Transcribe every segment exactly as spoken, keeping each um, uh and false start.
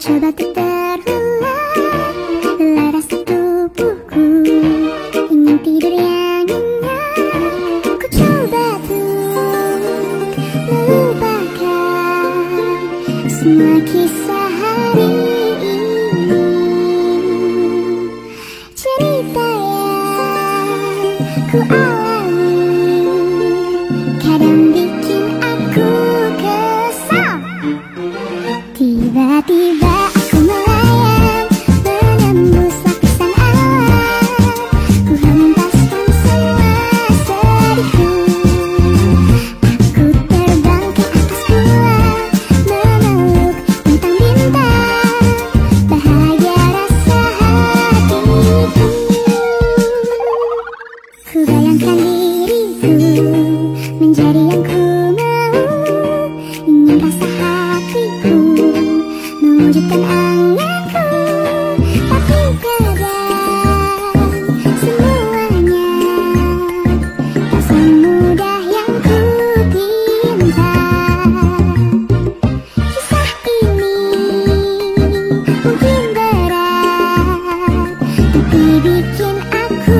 Mencoba untuk terulang lelah rasa tubuhku, ingin tidur yang nyenyak. Ku coba untuk melupakan semua kisah hari ini. Cerita yang ku alami kadang bikin aku kesal. Tiba-tiba aku melayang menembus lapisan awan. Ku hempaskan semua sedihku. Aku terbang ke atas bulan, memeluk bintang-bintang. Bahagia rasa hatiku. Ku bayangkan diriku menjadi yang ku mau, ingin rasa hatiku mewujudkan anganku. Tapi kadang semuanya tak semudah yang ku pinta. Kisah ini mungkin berat, tapi bikin aku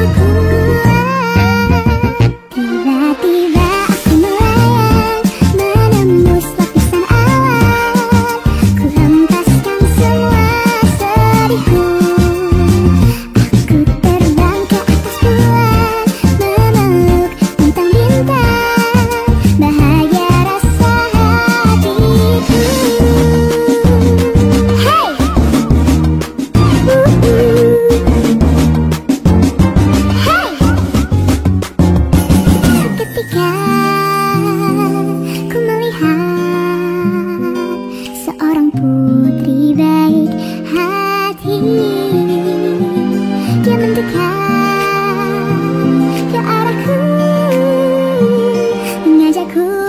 kuat. Tiba-tiba aku melayang menembus lapisan awan. Ku hempaskan semua sedihku. Aku terbang ke atas bulan, memeluk bintang-bintang. Bahagia rasa hatiku. Hey! Uh-uh. Hey! Seketika ku melihat seorang putri baik hati. Dia mendekat ke arahku, mengajakku